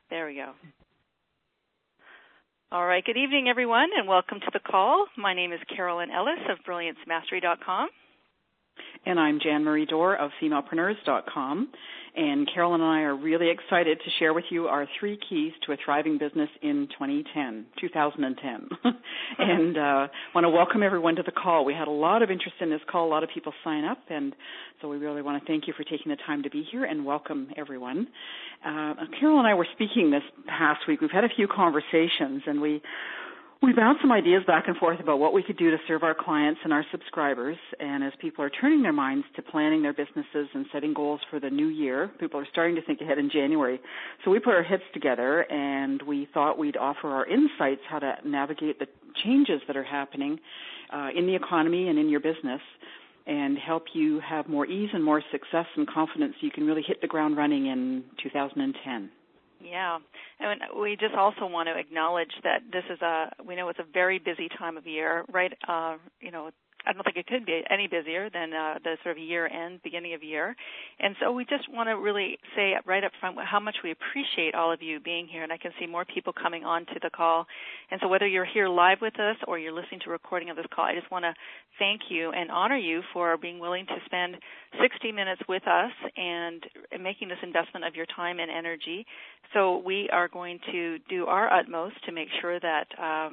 There we go. All right, good evening, everyone, and welcome to the call. My name is Carolyn Ellis of BrillianceMastery.com. And I'm Jan Marie Dorr of FemalePreneurs.com. And Carolyn and I are really excited to share with you our 3 keys to a thriving business in 2010. And want to welcome everyone to the call. We had a lot of interest in this call, a lot of people sign up, and so we really want to thank you for taking the time to be here and welcome everyone. Carol and I were speaking this past week. We've had a few conversations, and we bounced some ideas back and forth about what we could do to serve our clients and our subscribers. And as people are turning their minds to planning their businesses and setting goals for the new year, people are starting to think ahead in January. So we put our heads together and we thought we'd offer our insights how to navigate the changes that are happening in the economy and in your business, and help you have more ease and more success and confidence so you can really hit the ground running in 2010. Yeah, and we just also want to acknowledge that we know it's a very busy time of year, right? I don't think it could be any busier than the sort of year-end, beginning of year. And so we just want to really say right up front how much we appreciate all of you being here, and I can see more people coming on to the call. And so whether you're here live with us or you're listening to a recording of this call, I just want to thank you and honor you for being willing to spend 60 minutes with us and making this investment of your time and energy. So we are going to do our utmost to make sure that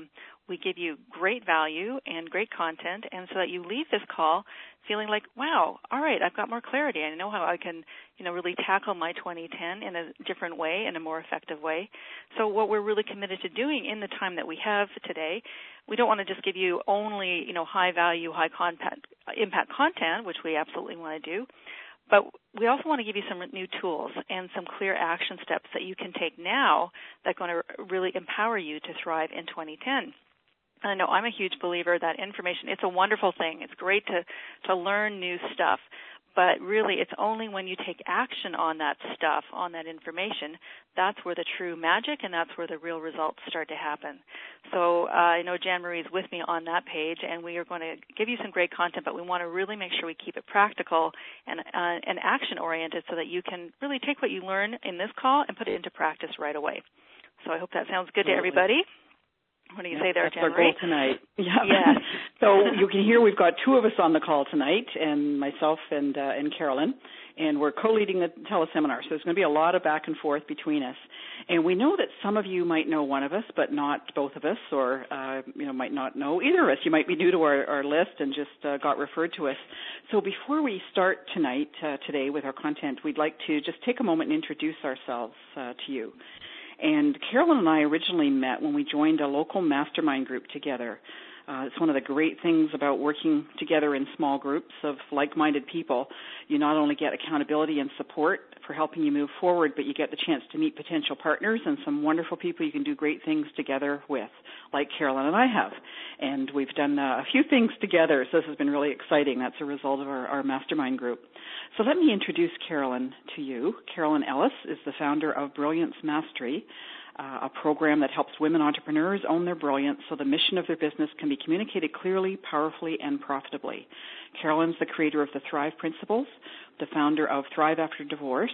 we give you great value and great content, and so that you leave this call feeling like, wow, all right, I've got more clarity. I know how I can, really tackle my 2010 in a different way, in a more effective way. So what we're really committed to doing in the time that we have today, we don't want to just give you only, high value, high impact content, which we absolutely want to do, but we also want to give you some new tools and some clear action steps that you can take now that are going to really empower you to thrive in 2010. I know I'm a huge believer that information, it's a wonderful thing. It's great to learn new stuff, but really it's only when you take action on that stuff, on that information, that's where the true magic and that's where the real results start to happen. So I know Jan Marie is with me on that page, and we are going to give you some great content, but we want to really make sure we keep it practical and action-oriented so that you can really take what you learn in this call and put it into practice right away. So I hope that sounds good to everybody. What do you say there, Jan Marie? That's our goal tonight. Yeah. Yes. So you can hear we've got 2 of us on the call tonight, and myself and Carolyn, and we're co-leading the teleseminar. So there's going to be a lot of back and forth between us. And we know that some of you might know one of us, but not both of us, or might not know either of us. You might be new to our list and just got referred to us. So before we start today with our content, we'd like to just take a moment and introduce ourselves to you. And Carolyn and I originally met when we joined a local mastermind group together. It's one of the great things about working together in small groups of like-minded people. You not only get accountability and support for helping you move forward, but you get the chance to meet potential partners and some wonderful people you can do great things together with, like Carolyn and I have. And we've done a few things together, so this has been really exciting. That's a result of our mastermind group. So let me introduce Carolyn to you. Carolyn Ellis is the founder of Brilliance Mastery, a program that helps women entrepreneurs own their brilliance so the mission of their business can be communicated clearly, powerfully, and profitably. Carolyn's the creator of the Thrive Principles, the founder of Thrive After Divorce,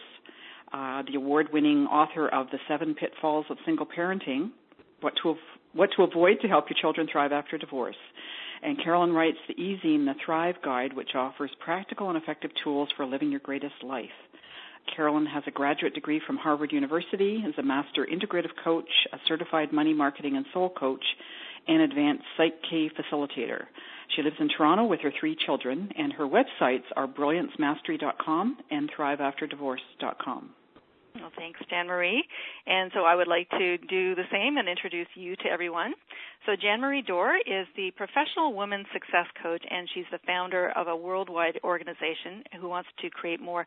the award-winning author of The 7 Pitfalls of Single Parenting, What to Avoid to Help Your Children Thrive After Divorce. And Carolyn writes the e-zine, The Thrive Guide, which offers practical and effective tools for living your greatest life. Carolyn has a graduate degree from Harvard University, is a master integrative coach, a certified money marketing and soul coach, and advanced Psych-K facilitator. She lives in Toronto with her 3 children, and her websites are BrillianceMastery.com and ThriveAfterDivorce.com. Well, thanks, Jan Marie. And so I would like to do the same and introduce you to everyone. So Jan Marie Dorr is the professional women's success coach, and she's the founder of a worldwide organization who wants to create more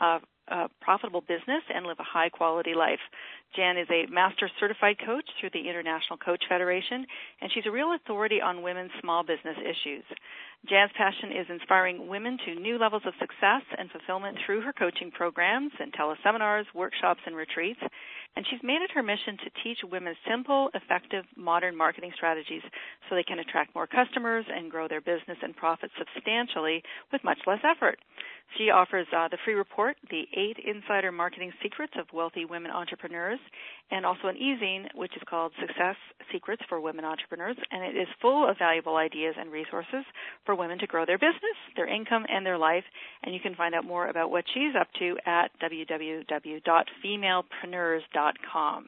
profitable business and live a high-quality life. Jan is a master certified coach through the International Coach Federation, and she's a real authority on women's small business issues. Jan's passion is inspiring women to new levels of success and fulfillment through her coaching programs and teleseminars, workshops, and retreats. And she's made it her mission to teach women simple, effective, modern marketing strategies so they can attract more customers and grow their business and profit substantially with much less effort. She offers the free report, The 8 Insider Marketing Secrets of Wealthy Women Entrepreneurs, and also an e-zine, which is called Success Secrets for Women Entrepreneurs, and it is full of valuable ideas and resources for women to grow their business, their income, and their life. And you can find out more about what she's up to at www.femalepreneurs.com.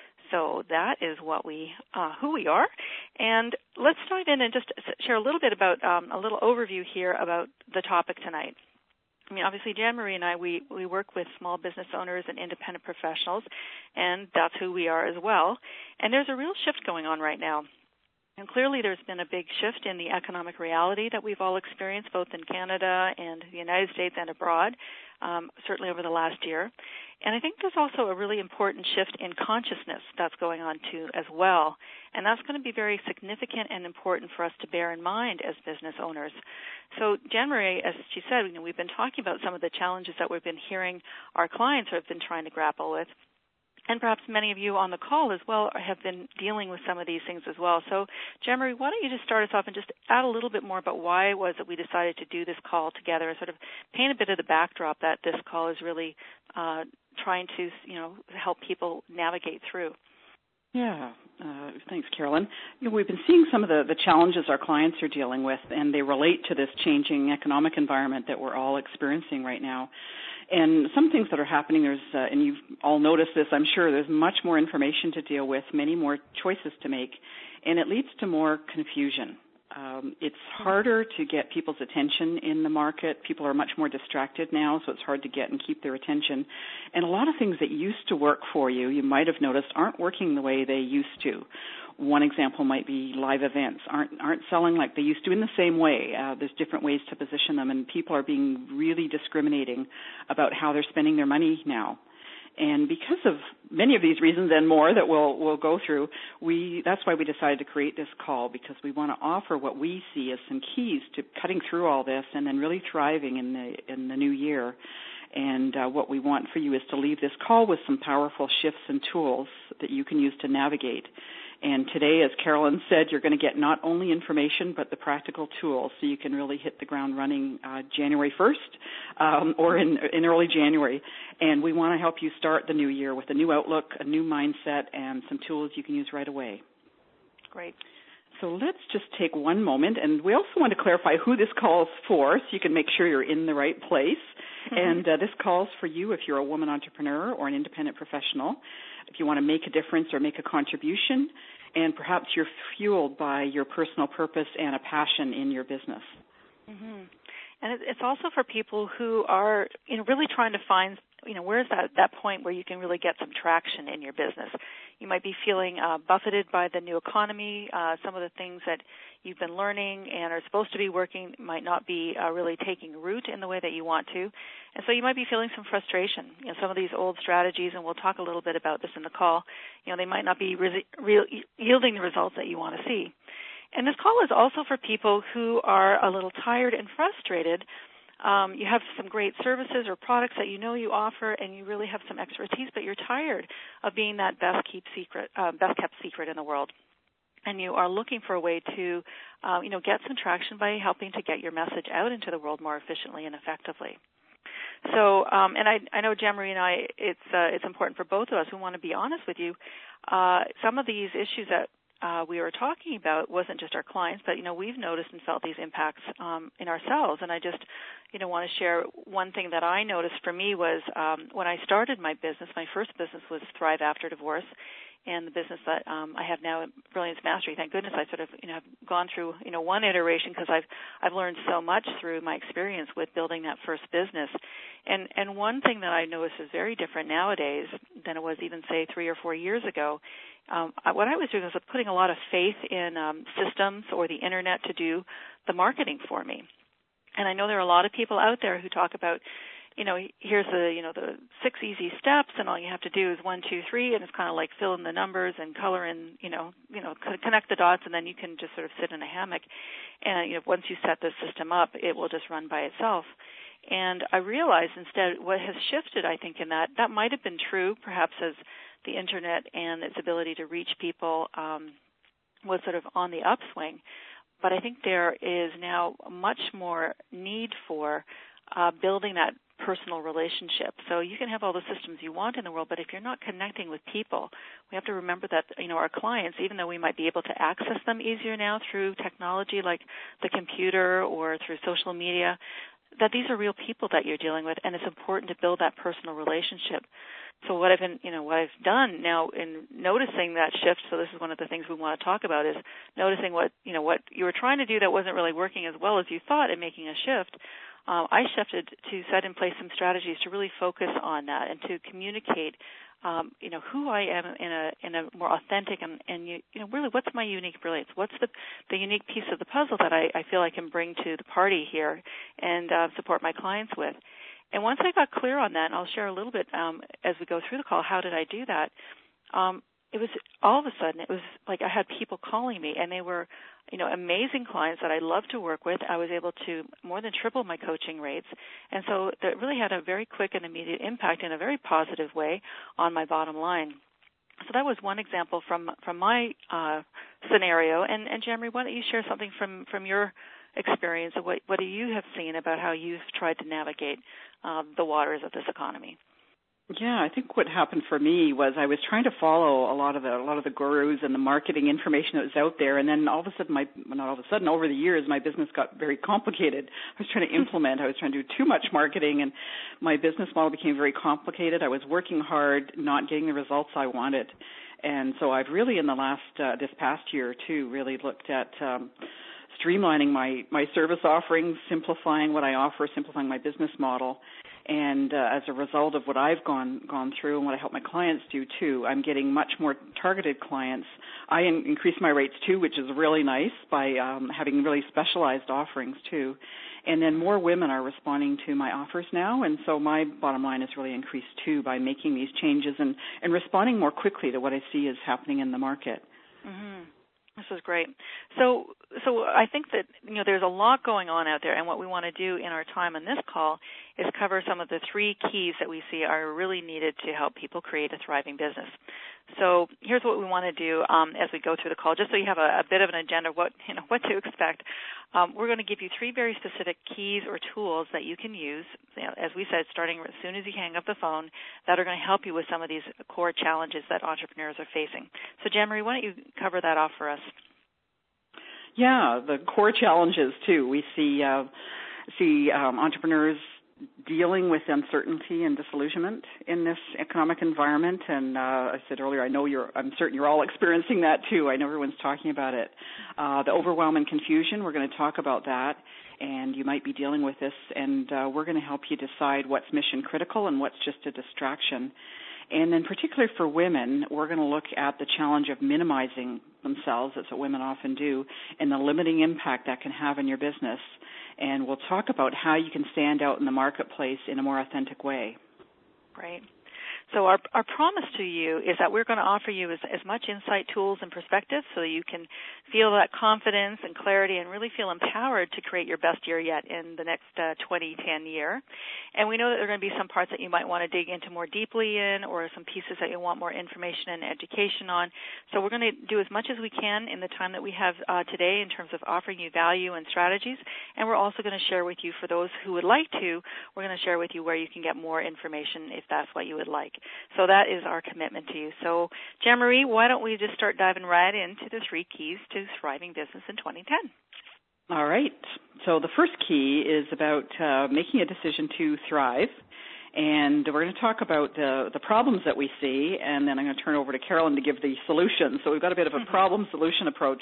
So that is what who we are. And let's dive in and just share a little bit about a little overview here about the topic tonight. I mean, obviously, Jan-Marie and I, we work with small business owners and independent professionals, and that's who we are as well. And there's a real shift going on right now. And clearly there's been a big shift in the economic reality that we've all experienced, both in Canada and the United States and abroad, certainly over the last year. And I think there's also a really important shift in consciousness that's going on too as well. And that's going to be very significant and important for us to bear in mind as business owners. So Jan-Marie, as she said, we've been talking about some of the challenges that we've been hearing our clients have been trying to grapple with. And perhaps many of you on the call as well have been dealing with some of these things as well. So, Jan-Marie, why don't you just start us off and just add a little bit more about why it was that we decided to do this call together and sort of paint a bit of the backdrop that this call is really trying to, help people navigate through. Yeah. Thanks, Carolyn. We've been seeing some of the challenges our clients are dealing with, and they relate to this changing economic environment that we're all experiencing right now. And some things that are happening, and you've all noticed this, I'm sure, there's much more information to deal with, many more choices to make, and it leads to more confusion. It's harder to get people's attention in the market. People are much more distracted now, so it's hard to get and keep their attention. And a lot of things that used to work for you, you might have noticed, aren't working the way they used to. One example might be live events aren't selling like they used to in the same way. There's different ways to position them, and people are being really discriminating about how they're spending their money now. And because of many of these reasons and more that we'll go through, that's why we decided to create this call, because we want to offer what we see as some keys to cutting through all this and then really thriving in the new year. And what we want for you is to leave this call with some powerful shifts and tools that you can use to navigate. And today, as Carolyn said, you're going to get not only information but the practical tools, so you can really hit the ground running January 1st or in early January. And we want to help you start the new year with a new outlook, a new mindset, and some tools you can use right away. Great. So let's just take one moment, and we also want to clarify who this call is for, so you can make sure you're in the right place. And this call is for you if you're a woman entrepreneur or an independent professional, if you want to make a difference or make a contribution, and perhaps you're fueled by your personal purpose and a passion in your business. Mm-hmm. And it's also for people who are, really trying to find, where's that point where you can really get some traction in your business. You might be feeling buffeted by the new economy. Some of the things that you've been learning and are supposed to be working might not be really taking root in the way that you want to. And so you might be feeling some frustration. Some of these old strategies, and we'll talk a little bit about this in the call, they might not be yielding the results that you want to see. And this call is also for people who are a little tired and frustrated. You have some great services or products that you offer, and you really have some expertise, but you're tired of being that best kept secret in the world. And you are looking for a way to, get some traction by helping to get your message out into the world more efficiently and effectively. So, and I know Jan-Marie and I, it's important for both of us. We want to be honest with you. Some of these issues that we were talking about wasn't just our clients, but, we've noticed and felt these impacts in ourselves. And I just, want to share one thing that I noticed for me was when I started my business, my first business was Thrive After Divorce. And the business that I have now, Brilliance Mastery, thank goodness I sort of, have gone through, one iteration, because I've learned so much through my experience with building that first business. And one thing that I noticed is very different nowadays than it was even, say, 3 or 4 years ago. What I was doing was putting a lot of faith in systems or the Internet to do the marketing for me. And I know there are a lot of people out there who talk about, here's the 6 easy steps, and all you have to do is 1, 2, 3, and it's kind of like fill in the numbers and color in, connect the dots, and then you can just sort of sit in a hammock. And once you set the system up, it will just run by itself. And I realized instead what has shifted, I think, in that might have been true, perhaps as the Internet and its ability to reach people was sort of on the upswing. But I think there is now much more need for building that personal relationship. So you can have all the systems you want in the world, but if you're not connecting with people, we have to remember that, our clients, even though we might be able to access them easier now through technology like the computer or through social media, that these are real people that you're dealing with, and it's important to build that personal relationship. So what I've done now in noticing that shift, so this is one of the things we want to talk about, is noticing what you were trying to do that wasn't really working as well as you thought and making a shift. I shifted to set in place some strategies to really focus on that and to communicate, who I am in a more authentic and really what's my unique brilliance? What's the unique piece of the puzzle that I feel I can bring to the party here and support my clients with? And once I got clear on that, and I'll share a little bit as we go through the call, how did I do that? It was all of a sudden, it was like I had people calling me, and they were, amazing clients that I love to work with. I was able to more than triple my coaching rates. And so that really had a very quick and immediate impact in a very positive way on my bottom line. So that was one example from my scenario. And Jamrie, why don't you share something from your experience of what you have seen about how you've tried to navigate the waters of this economy? Yeah, I think what happened for me was I was trying to follow a lot of the gurus and the marketing information that was out there, and then all of a sudden, over the years, my business got very complicated. I was trying to implement. I was trying to do too much marketing, and my business model became very complicated. I was working hard, not getting the results I wanted, and so I've really, in the last this past year or two, really looked at streamlining my service offerings, simplifying what I offer, simplifying my business model. And as a result of what I've gone through and what I help my clients do too, I'm getting much more targeted clients. I increase my rates too, which is really nice, by having really specialized offerings too. And then more women are responding to my offers now, and so my bottom line has really increased too by making these changes and responding more quickly to what I see is happening in the market. Mm-hmm. This is great. So I think that there's a lot going on out there, and what we want to do in our time on this call is cover some of the three keys that we see are really needed to help people create a thriving business. So here's what we want to do as we go through the call, just so you have a bit of an agenda of what to expect. We're going to give you three very specific keys or tools that you can use, as we said, starting as soon as you hang up the phone, that are going to help you with some of these core challenges that entrepreneurs are facing. So, Jamrie, why don't you cover that off for us? Yeah, the core challenges too. We see entrepreneurs dealing with uncertainty and disillusionment in this economic environment, and I said earlier, I'm certain you're all experiencing that too. I know everyone's talking about it. The overwhelm and confusion, we're going to talk about that, and you might be dealing with this, and we're going to help you decide what's mission critical and what's just a distraction. And then particularly for women, we're going to look at the challenge of minimizing themselves, that's what women often do, and the limiting impact that can have in your business. And we'll talk about how you can stand out in the marketplace in a more authentic way. Great. So our promise to you is that we're going to offer you as much insight, tools, and perspective so that you can feel that confidence and clarity and really feel empowered to create your best year yet in the next 2010 year. And we know that there are going to be some parts that you might want to dig into more deeply in, or some pieces that you want more information and education on. So we're going to do as much as we can in the time that we have today in terms of offering you value and strategies. And we're also going to share with you, for those who would like to, we're going to share with you where you can get more information if that's what you would like. So that is our commitment to you. So, Jamrie, why don't we just start diving right into the three keys to thriving business in 2010? All right. So the first key is about making a decision to thrive. And we're going to talk about the problems that we see, and then I'm going to turn over to Carolyn to give the solutions. So we've got a bit of a problem-solution approach.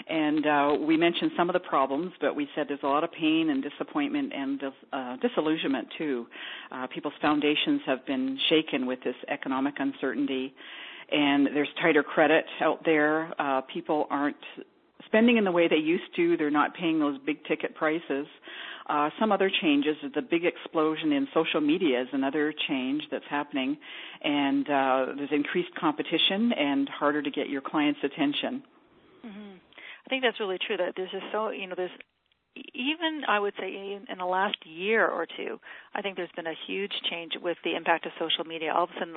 And we mentioned some of the problems, but we said there's a lot of pain and disappointment and disillusionment, too. People's foundations have been shaken with this economic uncertainty, and there's tighter credit out there. People aren't spending in the way they used to. They're not paying those big-ticket prices. Some other changes, the big explosion in social media is another change that's happening, and there's increased competition and harder to get your clients' attention. Mm-hmm. I think that's really true. That there's just there's even, I would say, in the last year or two, I think there's been a huge change with the impact of social media. All of a sudden,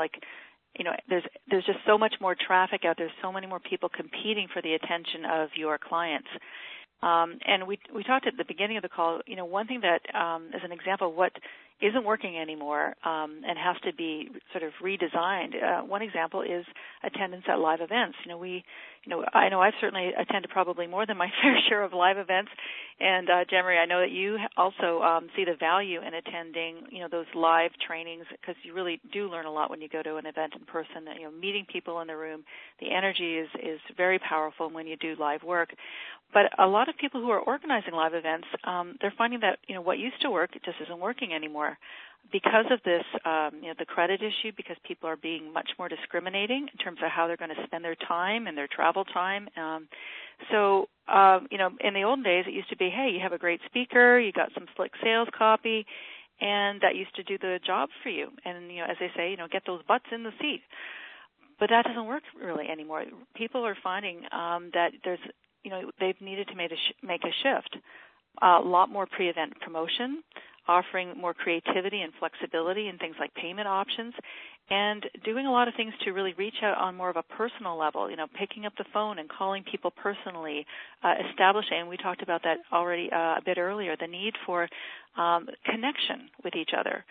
there's just so much more traffic out there, so many more people competing for the attention of your clients. And we talked at the beginning of the call, one thing that is an example of what isn't working anymore and has to be sort of redesigned. One example is attendance at live events. I know I've certainly attended probably more than my fair share of live events. And Jean-Marie, I know that you also see the value in attending, those live trainings, because you really do learn a lot when you go to an event in person. Meeting people in the room, the energy is very powerful when you do live work. But a lot of people who are organizing live events, they're finding that, what used to work, it just isn't working anymore. Because of this, the credit issue, because people are being much more discriminating in terms of how they're going to spend their time and their travel time. So, in the olden days, it used to be, hey, you have a great speaker, you got some slick sales copy, and that used to do the job for you. And, as they say, get those butts in the seat. But that doesn't work really anymore. People are finding that there's, they've needed to make a shift. A lot more pre-event promotion, offering more creativity and flexibility in things like payment options, and doing a lot of things to really reach out on more of a personal level, picking up the phone and calling people personally, establishing, and we talked about that already a bit earlier, the need for connection with each other.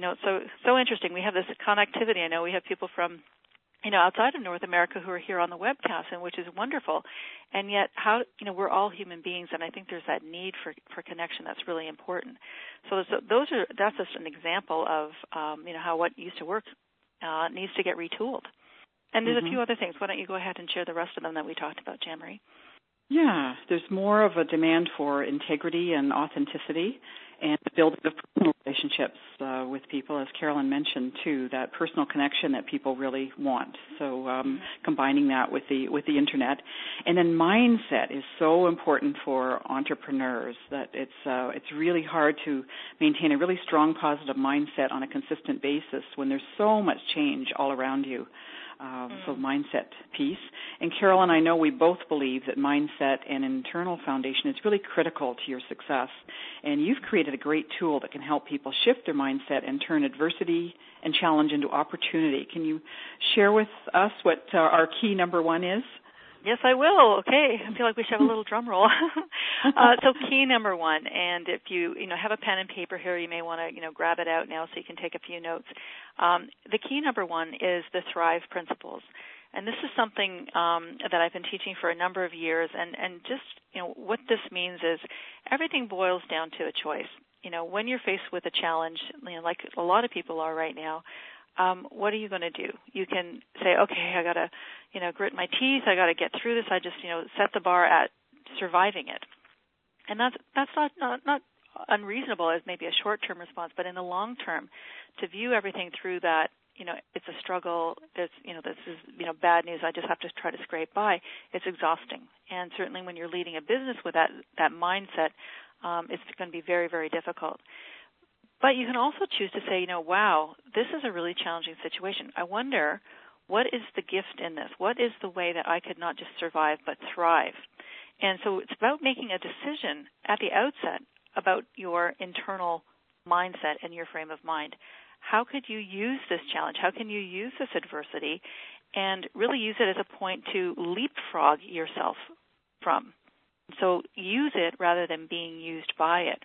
So interesting. We have this connectivity. I know we have people from outside of North America who are here on the webcast, and which is wonderful. And yet, we're all human beings, and I think there's that need for connection that's really important. So that's just an example of how what used to work needs to get retooled. And there's a few other things. Why don't you go ahead and share the rest of them that we talked about, Jean-Marie? Yeah, there's more of a demand for integrity and authenticity and the building of personal relationships with people, as Carolyn mentioned, too, that personal connection that people really want. So combining that with the Internet. And then mindset is so important for entrepreneurs that it's really hard to maintain a really strong positive mindset on a consistent basis when there's so much change all around you. So mindset piece. And Carolyn, I know we both believe that mindset and internal foundation is really critical to your success. And you've created a great tool that can help people shift their mindset and turn adversity and challenge into opportunity. Can you share with us what our key number 1 is? Yes, I will. Okay. I feel like we should have a little drum roll. So key number 1, and if you have a pen and paper here, you may want to grab it out now so you can take a few notes. The key number 1 is the Thrive Principles. And this is something that I've been teaching for a number of years, and just what this means is everything boils down to a choice. When you're faced with a challenge, like a lot of people are right now, what are you going to do? You can say, okay, I got to, grit my teeth. I got to get through this. I just, set the bar at surviving it. And that's not unreasonable as maybe a short-term response, but in the long term, to view everything through that, it's a struggle. This is, bad news. I just have to try to scrape by. It's exhausting. And certainly when you're leading a business with that mindset, it's going to be very, very difficult. But you can also choose to say, wow, this is a really challenging situation. I wonder, what is the gift in this? What is the way that I could not just survive but thrive? And so it's about making a decision at the outset about your internal mindset and your frame of mind. How could you use this challenge? How can you use this adversity and really use it as a point to leapfrog yourself from? So use it rather than being used by it.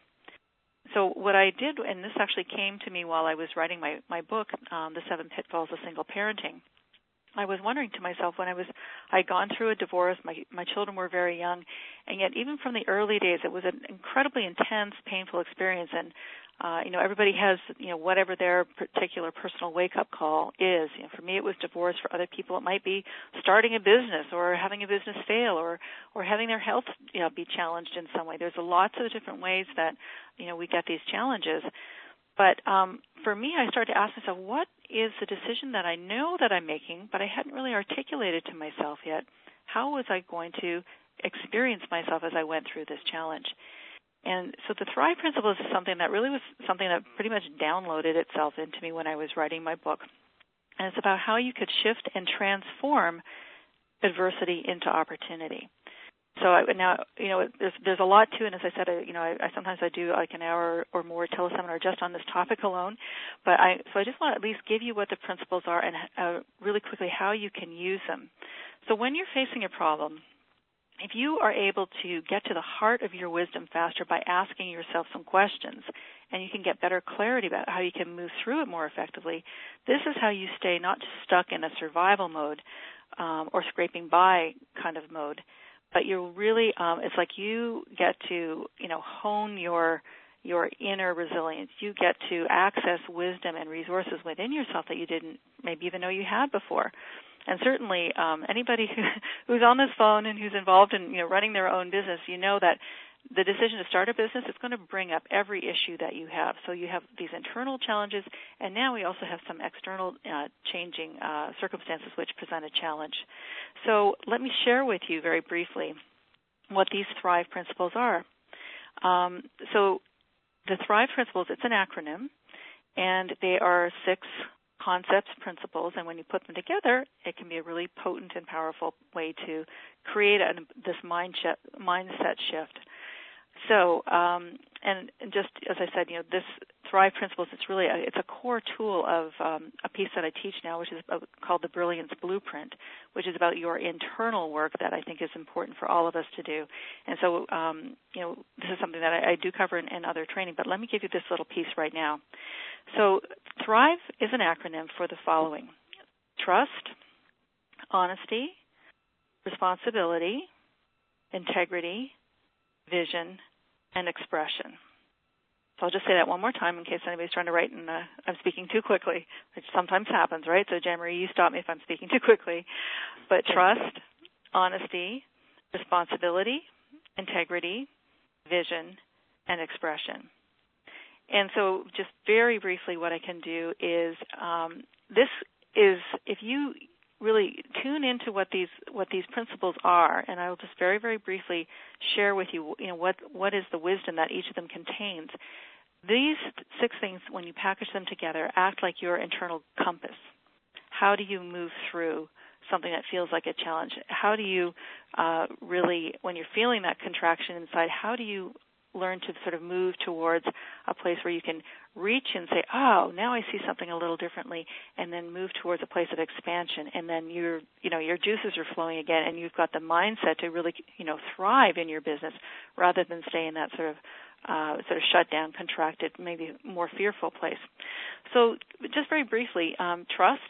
So what I did, and this actually came to me while I was writing my book, The 7 Pitfalls of Single Parenting, I was wondering to myself when I'd gone through a divorce, my children were very young, and yet even from the early days, it was an incredibly intense, painful experience. And everybody has whatever their particular personal wake-up call is. For me, it was divorce. For other people, it might be starting a business or having a business fail or having their health be challenged in some way. There's lots of different ways that we get these challenges. But for me, I started to ask myself, what is the decision that I know that I'm making, but I hadn't really articulated to myself yet? How was I going to experience myself as I went through this challenge? And so the Thrive Principles is something that really was something that pretty much downloaded itself into me when I was writing my book. And it's about how you could shift and transform adversity into opportunity. So now, there's a lot to it. And as I said, I sometimes do like an hour or more teleseminar just on this topic alone. But I just want to at least give you what the principles are and really quickly how you can use them. So when you're facing a problem, if you are able to get to the heart of your wisdom faster by asking yourself some questions, and you can get better clarity about how you can move through it more effectively, this is how you stay not just stuck in a survival mode or scraping by kind of mode, but you're really, it's like you get to, hone your inner resilience. You get to access wisdom and resources within yourself that you didn't maybe even know you had before. And certainly anybody who's on this phone and who's involved in running their own business, you know that the decision to start a business is going to bring up every issue that you have. So you have these internal challenges, and now we also have some external changing circumstances which present a challenge. So let me share with you very briefly what these Thrive principles are. So the Thrive principles, it's an acronym, and they are 6 concepts, principles, and when you put them together, it can be a really potent and powerful way to create this mindset shift. So, and just as I said, this Thrive Principles, it's a core tool of a piece that I teach now, which is called the Brilliance Blueprint, which is about your internal work that I think is important for all of us to do. And so, this is something that I do cover in other training, but let me give you this little piece right now. So, Thrive is an acronym for the following: trust, honesty, responsibility, integrity, vision, and expression. So I'll just say that one more time in case anybody's trying to write and I'm speaking too quickly, which sometimes happens, right? So, Jean-Marie, you stop me if I'm speaking too quickly. But trust, honesty, responsibility, integrity, vision, and expression. And so just very briefly what I can do is this is, if you really tune into what these principles are, and I will just very, very briefly share with you, what is the wisdom that each of them contains. These 6 things, when you package them together, act like your internal compass. How do you move through something that feels like a challenge? How do you really, when you're feeling that contraction inside, how do you learn to sort of move towards a place where you can reach and say, oh, now I see something a little differently, and then move towards a place of expansion, and then your juices are flowing again, and you've got the mindset to really, thrive in your business rather than stay in that sort of shut down, contracted, maybe more fearful place. So just very briefly, trust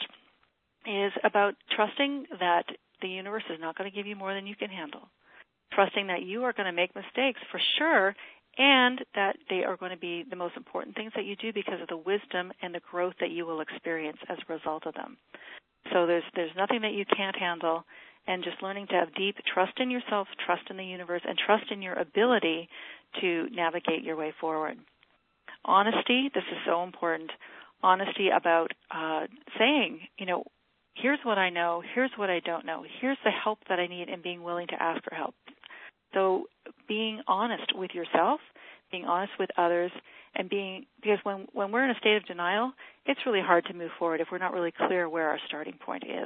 is about trusting that the universe is not going to give you more than you can handle. Trusting that you are going to make mistakes for sure, and that they are going to be the most important things that you do because of the wisdom and the growth that you will experience as a result of them. So there's nothing that you can't handle, and just learning to have deep trust in yourself, trust in the universe, and trust in your ability to navigate your way forward. Honesty, this is so important. Honesty about saying, here's what I know, here's what I don't know, here's the help that I need, and being willing to ask for help. So being honest with yourself, being honest with others, and because when we're in a state of denial, it's really hard to move forward if we're not really clear where our starting point is.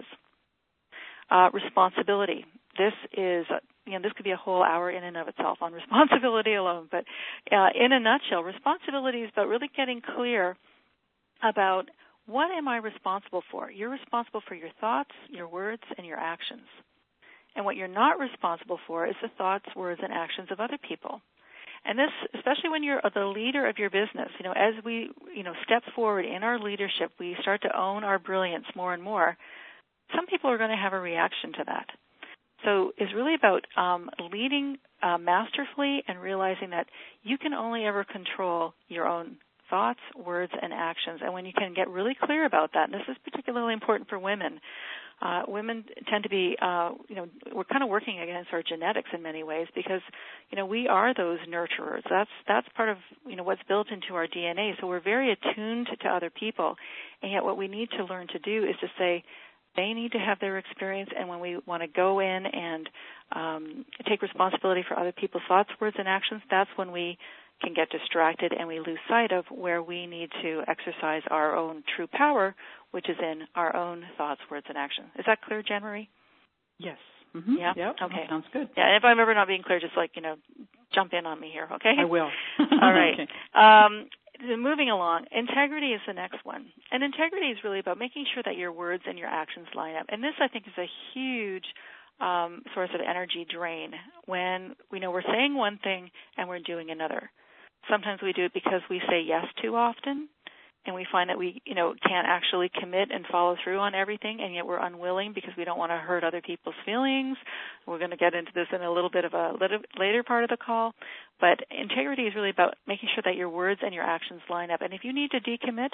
Responsibility. This is, this could be a whole hour in and of itself on responsibility alone, but in a nutshell, responsibility is about really getting clear about what am I responsible for. You're responsible for your thoughts, your words, and your actions. And what you're not responsible for is the thoughts, words, and actions of other people. And this, especially when you're the leader of your business, as we, step forward in our leadership, we start to own our brilliance more and more, some people are going to have a reaction to that. So it's really about leading masterfully and realizing that you can only ever control your own thoughts, words, and actions. And when you can get really clear about that, and this is particularly important for women, women tend to be, we're kind of working against our genetics in many ways because, we are those nurturers. That's part of, what's built into our DNA. So we're very attuned to other people. And yet what we need to learn to do is to say they need to have their experience. And when we want to go in and take responsibility for other people's thoughts, words, and actions, that's when we can get distracted and we lose sight of where we need to exercise our own true power, which is in our own thoughts, words, and actions. Is that clear, Jean-Marie? Yes. Mm-hmm. Yeah? Yep. Okay. That sounds good. Yeah, and if I'm ever not being clear, just jump in on me here, okay? I will. All right. Okay. Moving along, integrity is the next one. And integrity is really about making sure that your words and your actions line up. And this, I think, is a huge source of energy drain when we know we're saying one thing and we're doing another. Sometimes we do it because we say yes too often, and we find that we, can't actually commit and follow through on everything, and yet we're unwilling because we don't want to hurt other people's feelings. We're going to get into this in a little bit of a later part of the call, but integrity is really about making sure that your words and your actions line up. And if you need to decommit,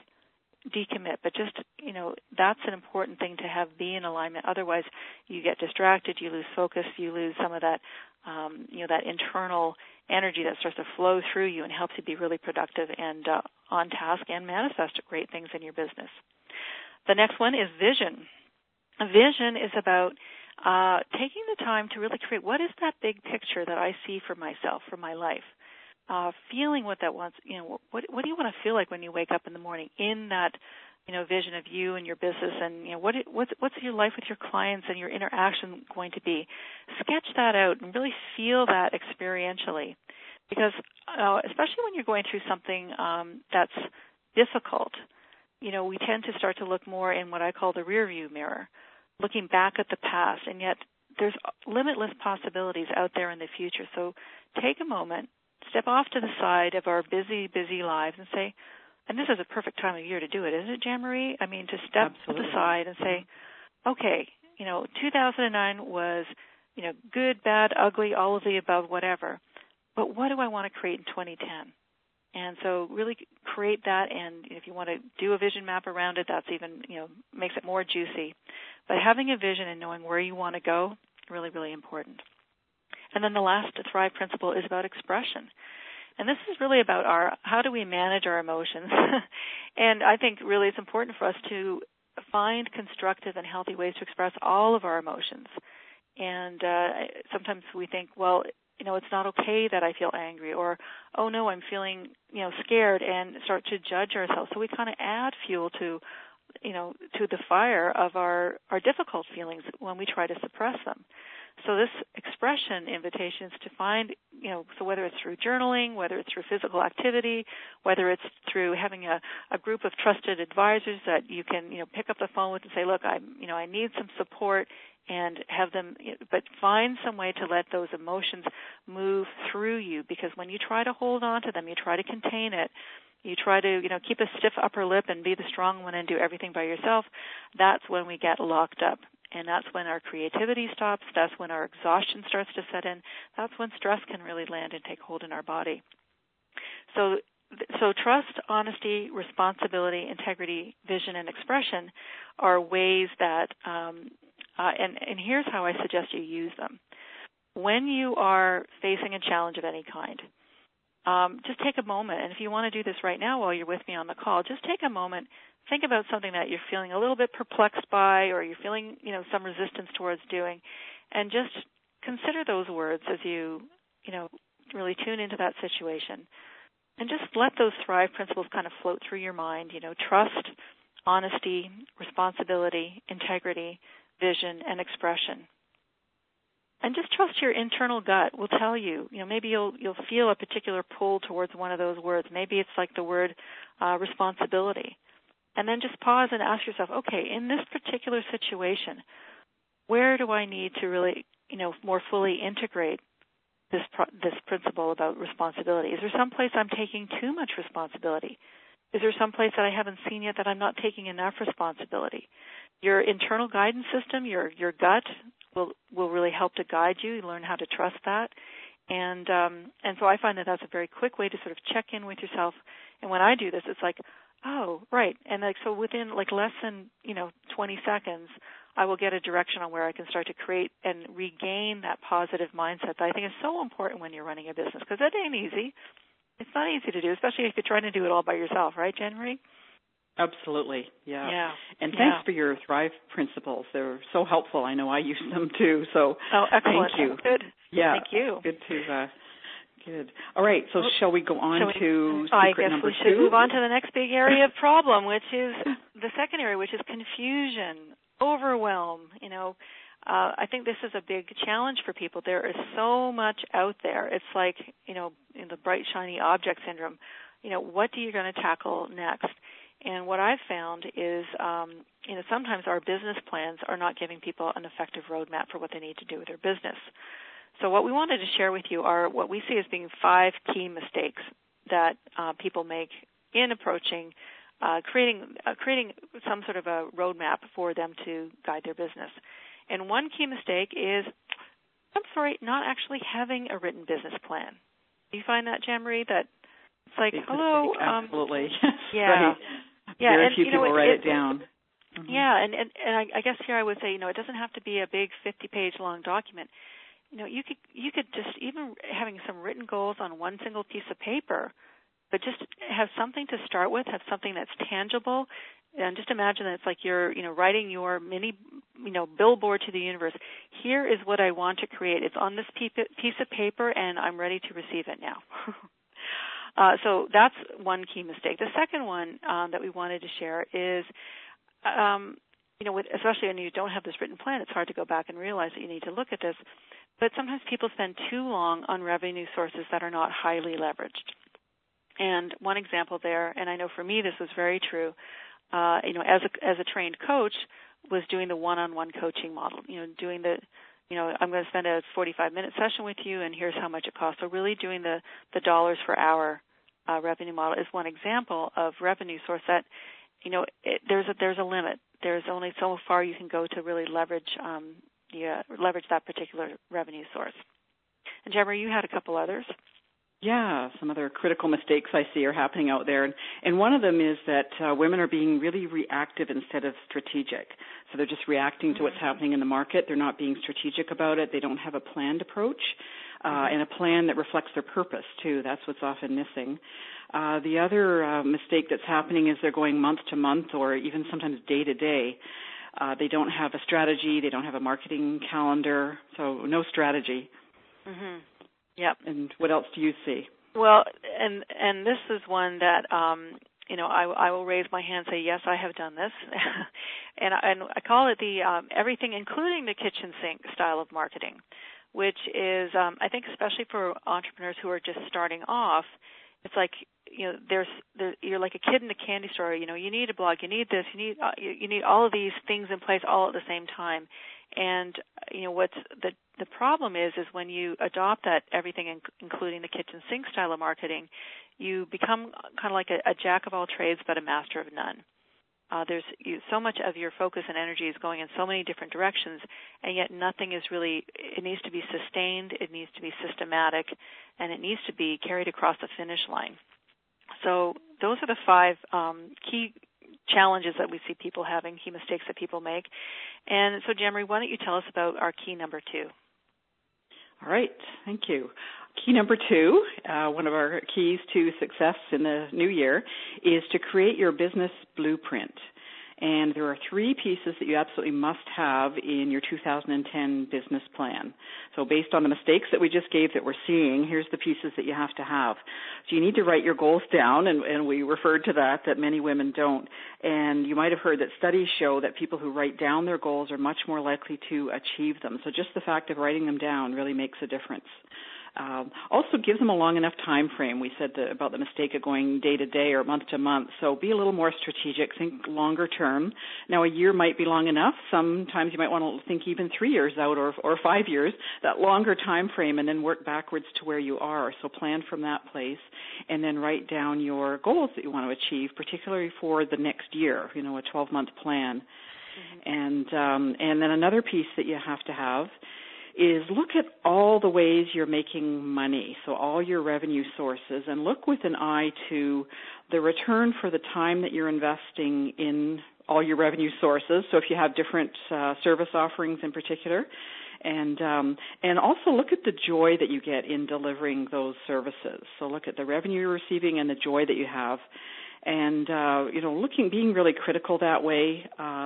but just, that's an important thing to be in alignment. Otherwise, you get distracted, you lose focus, you lose some of that, that internal energy that starts to flow through you and helps you be really productive and on task and manifest great things in your business. The next one is vision. Vision is about taking the time to really create what is that big picture that I see for myself, for my life. Feeling what that wants, what do you want to feel like when you wake up in the morning in that, vision of you and your business, and what's your life with your clients and your interaction going to be? Sketch that out and really feel that experientially, because especially when you're going through something that's difficult, we tend to start to look more in what I call the rear view mirror, looking back at the past, and yet there's limitless possibilities out there in the future. So take a moment, step off to the side of our busy, busy lives and say, and this is a perfect time of year to do it, isn't it, Jan Marie? I mean, to step to the side and say, okay, 2009 was, good, bad, ugly, all of the above, whatever. But what do I want to create in 2010? And so really create that, and if you want to do a vision map around it, that's even, makes it more juicy. But having a vision and knowing where you want to go, really, really important. And then the last Thrive principle is about expression. And this is really about how do we manage our emotions. And I think really it's important for us to find constructive and healthy ways to express all of our emotions. And sometimes we think, well, it's not okay that I feel angry, or, oh no, I'm feeling, scared, and start to judge ourselves. So we kind of add fuel to the fire of our difficult feelings when we try to suppress them. So this expression invitation is to find, so whether it's through journaling, whether it's through physical activity, whether it's through having a group of trusted advisors that you can, pick up the phone with and say, look, I need some support, and have them, but find some way to let those emotions move through you, because when you try to hold on to them, you try to contain it, you try to, keep a stiff upper lip and be the strong one and do everything by yourself, that's when we get locked up. And that's when our creativity stops. That's when our exhaustion starts to set in. That's when stress can really land and take hold in our body. So trust, honesty, responsibility, integrity, vision, and expression are ways that, and here's how I suggest you use them. When you are facing a challenge of any kind, just take a moment, and if you want to do this right now while you're with me on the call, just take a moment, think about something that you're feeling a little bit perplexed by, or you're feeling, some resistance towards doing, and just consider those words as you, really tune into that situation. And just let those Thrive principles kind of float through your mind, trust, honesty, responsibility, integrity, vision, and expression. And just trust your internal gut will tell you, maybe you'll feel a particular pull towards one of those words. Maybe it's like the word responsibility. And then just pause and ask yourself, okay, in this particular situation, where do I need to really, more fully integrate this principle about responsibility? Is there some place I'm taking too much responsibility? Is there some place that I haven't seen yet that I'm not taking enough responsibility? Your internal guidance system, your gut, will really help to guide you. You learn how to trust that. And so I find that that's a very quick way to sort of check in with yourself. And when I do this, it's like, oh, right. And so within less than, 20 seconds, I will get a direction on where I can start to create and regain that positive mindset that I think is so important when you're running a business, because that ain't easy. It's not easy to do, especially if you're trying to do it all by yourself, right, Jan Marie? Absolutely, yeah. And thanks for your Thrive principles. They're so helpful. I know I use them too. So excellent. Thank you. Good. Yeah. Thank you. Good. All right. So shall we go on to secret number 2? I guess we should move on to the next big area of problem, which is the second area, which is confusion, overwhelm. I think this is a big challenge for people. There is so much out there. It's like, in the bright, shiny object syndrome. What are you going to tackle next? And what I've found is, sometimes our business plans are not giving people an effective roadmap for what they need to do with their business. So what we wanted to share with you are what we see as being 5 key mistakes that people make in approaching creating some sort of a roadmap for them to guide their business. And one key mistake is, not actually having a written business plan. Do you find that, Jean-Marie, that it's like, hello? Absolutely. Yeah. Right. Yeah. Very few people write it down. Mm-hmm. Yeah, and I guess here I would say, it doesn't have to be a big 50-page long document. You could just, even having some written goals on one single piece of paper, but just have something to start with, have something that's tangible, and just imagine that it's like you're, writing your mini, billboard to the universe. Here is what I want to create. It's on this piece of paper, and I'm ready to receive it now. So that's one key mistake. The second one that we wanted to share is, especially when you don't have this written plan, it's hard to go back and realize that you need to look at this. But sometimes people spend too long on revenue sources that are not highly leveraged. And one example there, and I know for me this was very true, as a trained coach, was doing the one-on-one coaching model. Doing the, I'm going to spend a 45-minute session with you, and here's how much it costs. So really doing the dollars per hour revenue model is one example of revenue source that, there's a limit. There's only so far you can go to really leverage that particular revenue source. And Jean-Marie, you had a couple others. Yeah, some other critical mistakes I see are happening out there. And one of them is that women are being really reactive instead of strategic. So they're just reacting to what's happening in the market. They're not being strategic about it. They don't have a planned approach and a plan that reflects their purpose, too. That's what's often missing. The other mistake that's happening is they're going month to month or even sometimes day to day. They don't have a strategy. They don't have a marketing calendar. So no strategy. Mm-hmm. Yep. And what else do you see? Well, and this is one that I will raise my hand and say, yes, I have done this, and I call it the everything, including the kitchen sink style of marketing, which is I think especially for entrepreneurs who are just starting off, it's like you're like a kid in a candy store. You need a blog, you need this, you need all of these things in place all at the same time. And what's the problem is when you adopt that everything, including the kitchen sink style of marketing, you become kind of like a jack of all trades but a master of none. There's so much of your focus and energy is going in so many different directions, and yet nothing is really. It needs to be sustained, it needs to be systematic, and it needs to be carried across the finish line. So those are the 5 key challenges that we see people having, key mistakes that people make. And so, Jean-Marie, why don't you tell us about our key number 2? All right. Thank you. Key number 2, one of our keys to success in the new year, is to create your business blueprint. And there are 3 pieces that you absolutely must have in your 2010 business plan. So based on the mistakes that we just gave that we're seeing, here's the pieces that you have to have. So you need to write your goals down, and we referred to that many women don't. And you might have heard that studies show that people who write down their goals are much more likely to achieve them. So just the fact of writing them down really makes a difference. Also gives them a long enough time frame. We said about the mistake of going day to day or month to month. So be a little more strategic. Think longer term. Now, a year might be long enough. Sometimes you might want to think even 3 years out or 5 years, that longer time frame, and then work backwards to where you are. So plan from that place and then write down your goals that you want to achieve, particularly for the next year, a 12-month plan. Mm-hmm. And then another piece that you have to have is look at all the ways you're making money, so all your revenue sources, and look with an eye to the return for the time that you're investing in all your revenue sources. So if you have different service offerings in particular, and also look at the joy that you get in delivering those services. So look at the revenue you're receiving and the joy that you have, and being really critical that way.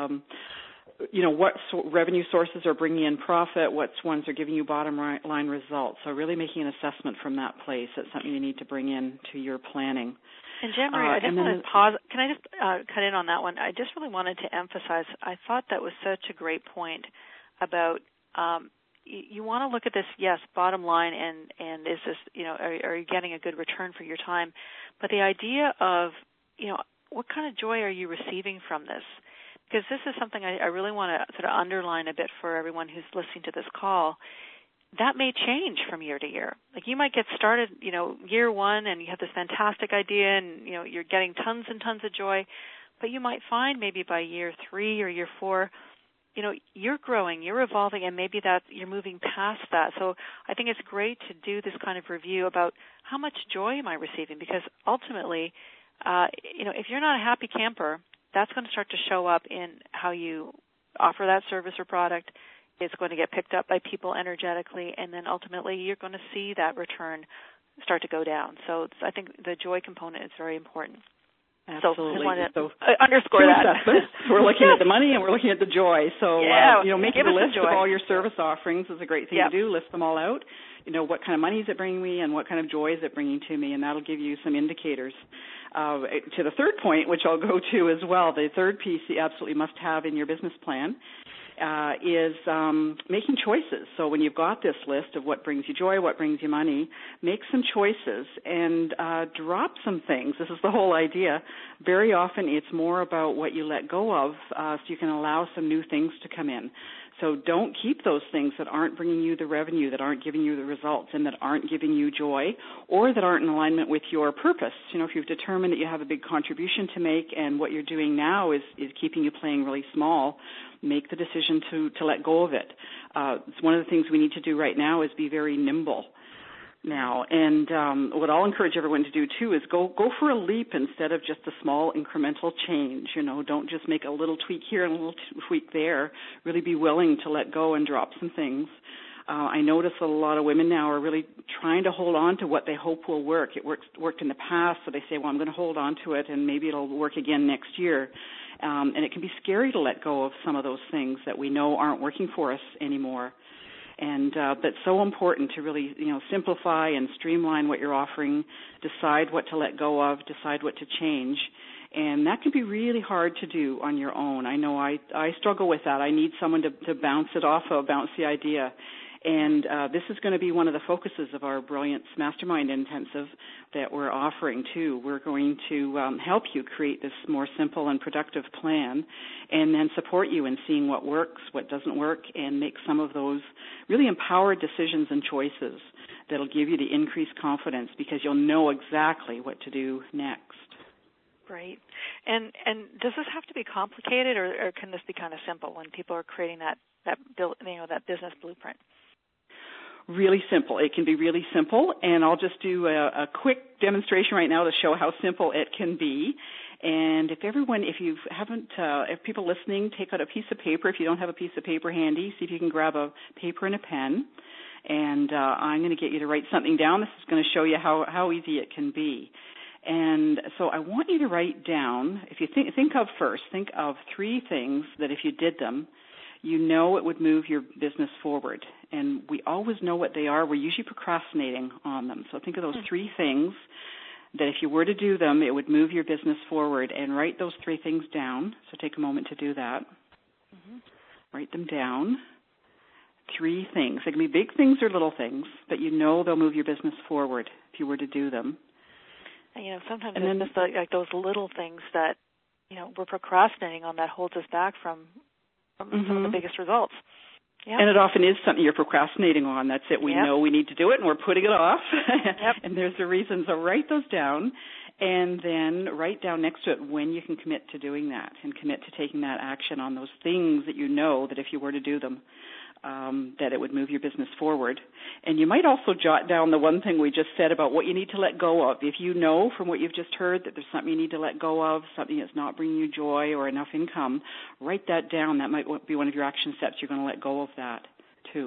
What revenue sources are bringing in profit, what ones are giving you bottom line results. So really making an assessment from that place. That's something you need to bring in to your planning. And Jean-Marie, I just want to pause. Can I just cut in on that one? I just really wanted to emphasize, I thought that was such a great point about you want to look at this, yes, bottom line, and is this, are you getting a good return for your time? But the idea of, what kind of joy are you receiving from this? Because this is something I really want to sort of underline a bit for everyone who's listening to this call. That may change from year to year. Like you might get started, year one, and you have this fantastic idea, and you're getting tons and tons of joy, but you might find maybe by year 3 or year 4, you're growing, you're evolving, and maybe that you're moving past that. So I think it's great to do this kind of review about how much joy am I receiving, because ultimately, if you're not a happy camper, that's going to start to show up in how you offer that service or product. It's going to get picked up by people energetically, and then ultimately you're going to see that return start to go down. So I think the joy component is very important. Absolutely. So I want to underscore that. We're looking at the money and we're looking at the joy. So, making a list of all your service offerings is a great thing to do. List them all out. What kind of money is it bringing me and what kind of joy is it bringing to me, and that'll give you some indicators. To the third point, which I'll go to as well, the third piece you absolutely must have in your business plan is making choices. So when you've got this list of what brings you joy, what brings you money, make some choices and drop some things. This is the whole idea. Very often it's more about what you let go of so you can allow some new things to come in. So don't keep those things that aren't bringing you the revenue, that aren't giving you the results, and that aren't giving you joy, or that aren't in alignment with your purpose. If you've determined that you have a big contribution to make and what you're doing now is keeping you playing really small, make the decision to let go of it. It's one of the things we need to do right now is be very nimble now. And what I'll encourage everyone to do, too, is go for a leap instead of just a small incremental change. Don't just make a little tweak here and a little tweak there. Really be willing to let go and drop some things. I notice that a lot of women now are really trying to hold on to what they hope will work. It worked in the past, so they say, well, I'm going to hold on to it, and maybe it'll work again next year. And it can be scary to let go of some of those things that we know aren't working for us anymore. And that's so important to really, simplify and streamline what you're offering, decide what to let go of, decide what to change. And that can be really hard to do on your own. I know I struggle with that. I need someone to bounce it off of, bounce the idea. And this is going to be one of the focuses of our Brilliance Mastermind Intensive that we're offering, too. We're going to help you create this more simple and productive plan and then support you in seeing what works, what doesn't work, and make some of those really empowered decisions and choices that'll give you the increased confidence because you'll know exactly what to do next. Right. And does this have to be complicated, or can this be kind of simple when people are creating that business blueprint? Really simple. It can be really simple, and I'll just do a quick demonstration right now to show how simple it can be. And if people listening, take out a piece of paper. If you don't have a piece of paper handy, see if you can grab a paper and a pen. And I'm going to get you to write something down. This is going to show you how easy it can be. And so I want you to write down, if you think of 3 things that if you did them, it would move your business forward. And we always know what they are. We're usually procrastinating on them. So think of those 3 things that if you were to do them, it would move your business forward. And write those 3 things down. So take a moment to do that. Mm-hmm. Write them down. 3 things. They can be big things or little things, but they'll move your business forward if you were to do them. And sometimes it's just like those little things that, we're procrastinating on that holds us back from some of the biggest results. Yep. And it often is something you're procrastinating on. That's it. We know we need to do it, and we're putting it off. Yep. And there's a reason. So write those down, and then write down next to it when you can commit to doing that and commit to taking that action on those things that that if you were to do them, that it would move your business forward. And you might also jot down the one thing we just said about what you need to let go of. If you know from what you've just heard that there's something you need to let go of, something that's not bringing you joy or enough income, write that down. That might be one of your action steps. You're going to let go of that too.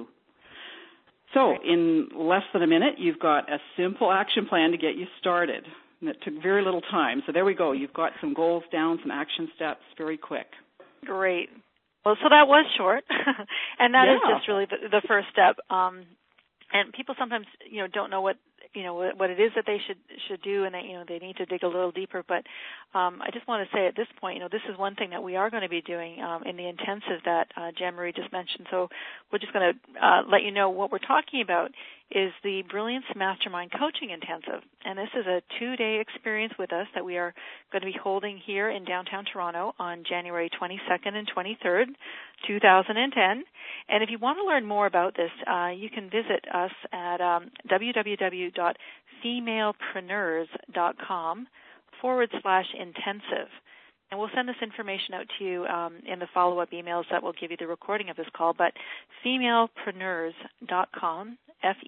So in less than a minute, you've got a simple action plan to get you started. And it took very little time. So there we go. You've got some goals down, some action steps, very quick. Great. Well, so that was short, and that is just really the first step. And people sometimes, don't know what it is that they should do, and they need to dig a little deeper. But I just want to say at this point, this is one thing that we are going to be doing in the intensive that Jan Marie just mentioned. So we're just going to let you know what we're talking about is the Brilliance Mastermind Coaching Intensive. And this is a 2-day experience with us that we are going to be holding here in downtown Toronto on January 22nd and 23rd, 2010. And if you want to learn more about this, you can visit us at www.femalepreneurs.com/intensive. And we'll send this information out to you in the follow-up emails that will give you the recording of this call. But femalepreneurs.com,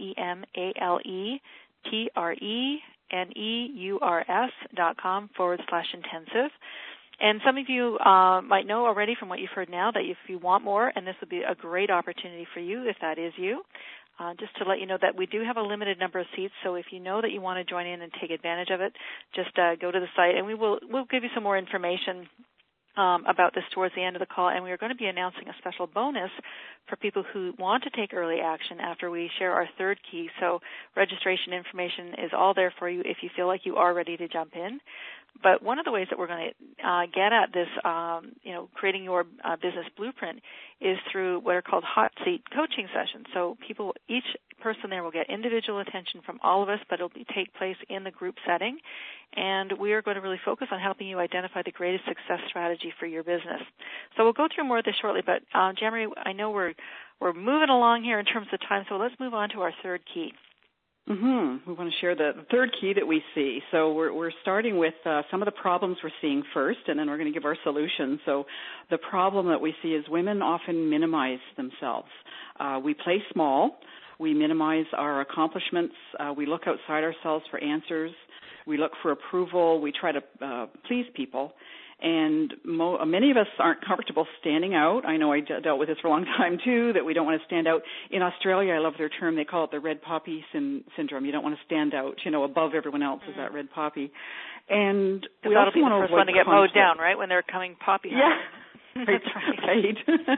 FEMALEPRENEURS.com/intensive. And some of you might know already from what you've heard now that if you want more, and this would be a great opportunity for you if that is you, just to let you know that we do have a limited number of seats, so if you know that you want to join in and take advantage of it, just go to the site, and we'll give you some more information about this towards the end of the call, and we are going to be announcing a special bonus for people who want to take early action after we share our third key. So registration information is all there for you if you feel like you are ready to jump in. But one of the ways that we're going to get at this, creating your business blueprint is through what are called hot seat coaching sessions. So each person there will get individual attention from all of us, but it'll take place in the group setting. And we are going to really focus on helping you identify the greatest success strategy for your business. So we'll go through more of this shortly, but Jamie, I know we're moving along here in terms of time, so let's move on to our third key. We want to share the third key that we see. So we're starting with some of the problems we're seeing first, and then we're going to give our solution. So the problem that we see is women often minimize themselves. We play small. We minimize our accomplishments. We look outside ourselves for answers. We look for approval. We try to please people. And many of us aren't comfortable standing out. I know I dealt with this for a long time, too, that we don't want to stand out. In Australia, I love their term. They call it the red poppy syndrome. You don't want to stand out, above everyone else is that red poppy. And we also want to avoid the first one to get mowed down, right, when they're coming poppy hunting. Yeah. That's right.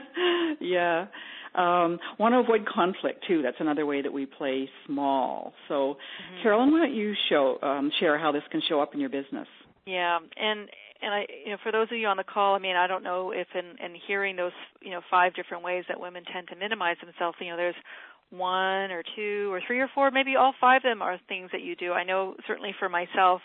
Yeah. Want to avoid conflict, too. That's another way that we play small. So, Carolyn, why don't you share how this can show up in your business? Yeah, and I, for those of you on the call, I don't know if in hearing those, 5 different ways that women tend to minimize themselves, there's 1 or 2 or 3 or 4, maybe all 5 of them are things that you do. I know certainly for myself,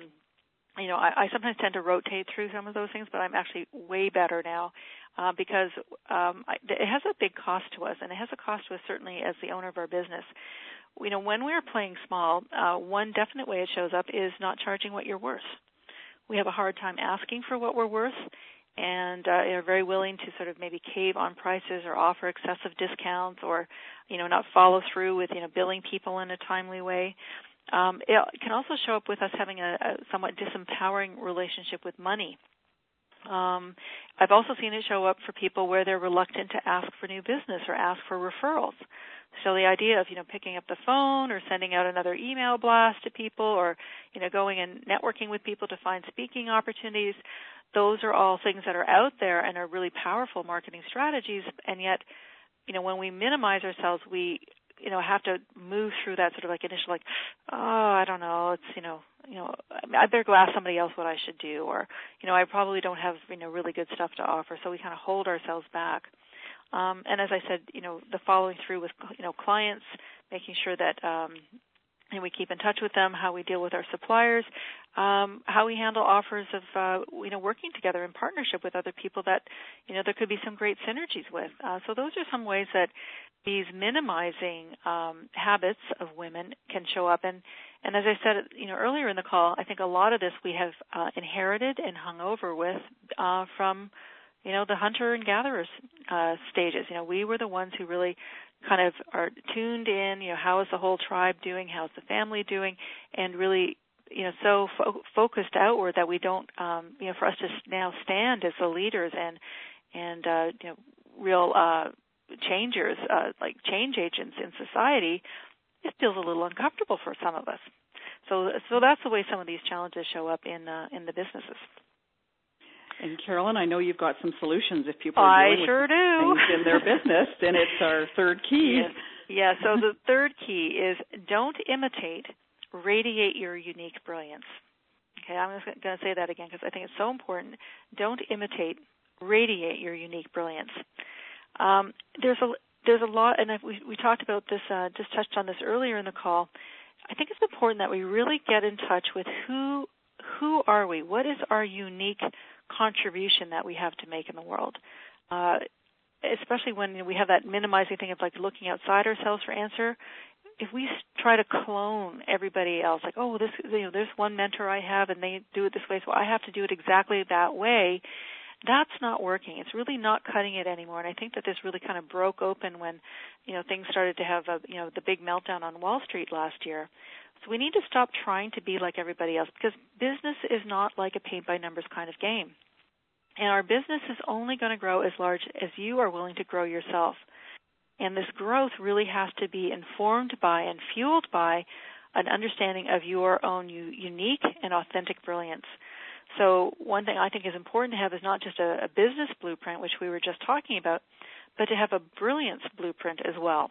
I sometimes tend to rotate through some of those things, but I'm actually way better now because it has a big cost to us, and it has a cost to us certainly as the owner of our business. When we're playing small, one definite way it shows up is not charging what you're worth. We have a hard time asking for what we're worth, and are very willing to sort of maybe cave on prices or offer excessive discounts or, not follow through with, billing people in a timely way. It can also show up with us having a somewhat disempowering relationship with money. I've also seen it show up for people where they're reluctant to ask for new business or ask for referrals. So the idea of, picking up the phone or sending out another email blast to people or, going and networking with people to find speaking opportunities, those are all things that are out there and are really powerful marketing strategies. And yet, when we minimize ourselves, we, have to move through that sort of initial I don't know, it's, I better go ask somebody else what I should do, or, I probably don't have, really good stuff to offer. So we kind of hold ourselves back. And as I said, the following through with, clients, making sure that we keep in touch with them, how we deal with our suppliers, how we handle offers of, working together in partnership with other people that, there could be some great synergies with. So those are some ways that these minimizing habits of women can show up. And as I said, earlier in the call, I think a lot of this we have inherited and hung over with from the hunter and gatherers stages. We were the ones who really kind of are tuned in, how is the whole tribe doing, how's the family doing, and really, so focused outward that we don't, for us to now stand as the leaders and real changers, like change agents in society, it feels a little uncomfortable for some of us. So that's the way some of these challenges show up in the businesses. And Carolyn, I know you've got some solutions if people are dealing with things in their business, and it's our third key. Yes. Yeah, so the third key is don't imitate, radiate your unique brilliance. Okay, I'm just going to say that again because I think it's so important. Don't imitate, radiate your unique brilliance. There's there's a lot, and we talked about this, just touched on this earlier in the call. I think it's important that we really get in touch with who are we? What is our unique contribution that we have to make in the world? Especially when we have that minimizing thing of like looking outside ourselves for answer. If we try to clone everybody else, like, oh, this, there's one mentor I have and they do it this way, so I have to do it exactly that way. That's not working. It's really not cutting it anymore. And I think that this really kind of broke open when, things started to have, the big meltdown on Wall Street last year. So we need to stop trying to be like everybody else, because business is not like a paint-by-numbers kind of game. And our business is only going to grow as large as you are willing to grow yourself. And this growth really has to be informed by and fueled by an understanding of your own unique and authentic brilliance. So one thing I think is important to have is not just a business blueprint, which we were just talking about, but to have a brilliance blueprint as well.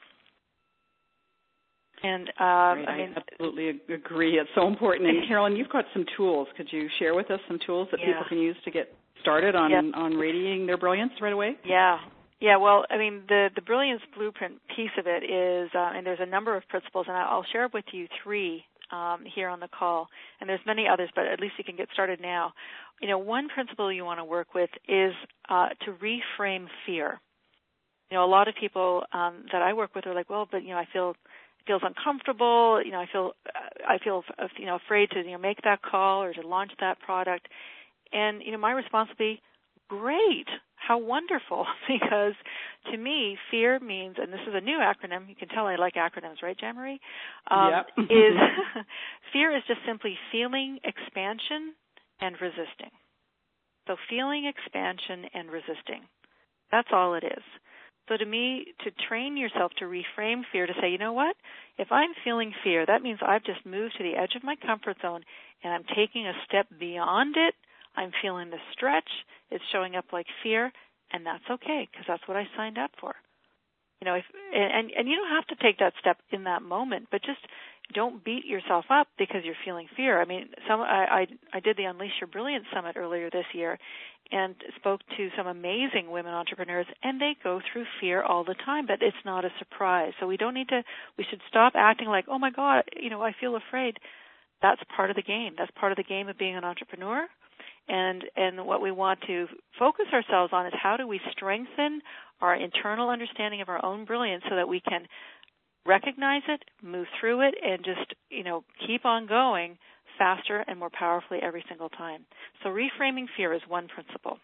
And I absolutely agree. It's so important. And Carolyn, you've got some tools. Could you share with us some tools that people can use to get started on radiating their brilliance right away? Yeah. Yeah, well, the Brilliance Blueprint piece of it is, and there's a number of principles, and I'll share with you 3 here on the call, and there's many others, but at least you can get started now. One principle you want to work with is to reframe fear. A lot of people that I work with are like, well, but it feels uncomfortable. I feel afraid to make that call or to launch that product, and my response would be, great. How wonderful, because to me, fear means, and this is a new acronym, you can tell I like acronyms, right, Jean-Marie? Yep. Fear is just simply feeling expansion and resisting. So feeling expansion and resisting. That's all it is. So to me, to train yourself to reframe fear, to say, you know what, if I'm feeling fear, that means I've just moved to the edge of my comfort zone and I'm taking a step beyond it. I'm feeling the stretch. It's showing up like fear, and that's okay because that's what I signed up for. And you don't have to take that step in that moment, but just don't beat yourself up because you're feeling fear. I did the Unleash Your Brilliance Summit earlier this year and spoke to some amazing women entrepreneurs, and they go through fear all the time, but it's not a surprise. So we should stop acting like, oh my God, I feel afraid. That's part of the game. That's part of the game of being an entrepreneur. And what we want to focus ourselves on is how do we strengthen our internal understanding of our own brilliance so that we can recognize it, move through it, and just, keep on going faster and more powerfully every single time. So reframing fear is one principle.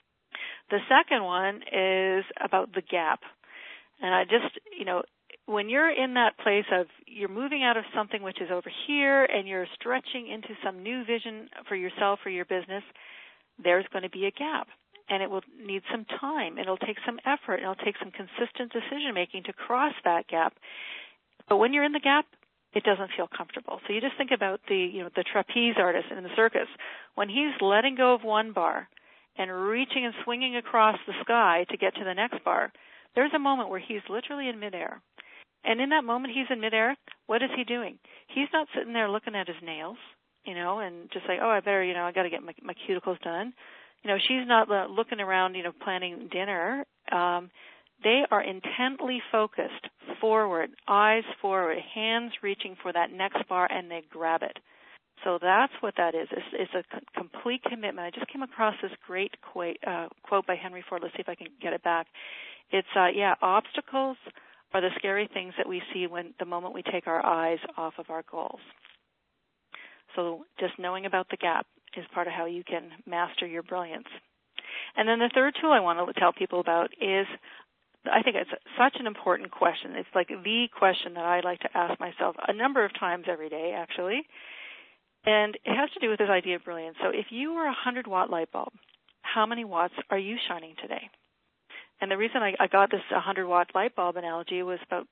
The second one is about the gap. And I just, when you're in that place of you're moving out of something which is over here and you're stretching into some new vision for yourself or your business, there's going to be a gap. And it will need some time. It'll take some effort. It'll take some consistent decision-making to cross that gap. But when you're in the gap, it doesn't feel comfortable. So you just think about the trapeze artist in the circus. When he's letting go of one bar and reaching and swinging across the sky to get to the next bar, there's a moment where he's literally in midair. And in that moment he's in midair, what is he doing? He's not sitting there looking at his nails, and just like, oh, I better, I got to get my cuticles done. She's not looking around, planning dinner. They are intently focused forward, eyes forward, hands reaching for that next bar, and they grab it. So that's what that is. It's a complete commitment. I just came across this great quote by Henry Ford. Let's see if I can get it back. It's, obstacles are the scary things that we see when the moment we take our eyes off of our goals. So just knowing about the gap is part of how you can master your brilliance. And then the third tool I want to tell people about is, I think it's such an important question. It's like the question that I like to ask myself a number of times every day, actually. And it has to do with this idea of brilliance. So if you were a 100-watt light bulb, how many watts are you shining today? And the reason I got this 100-watt light bulb analogy was about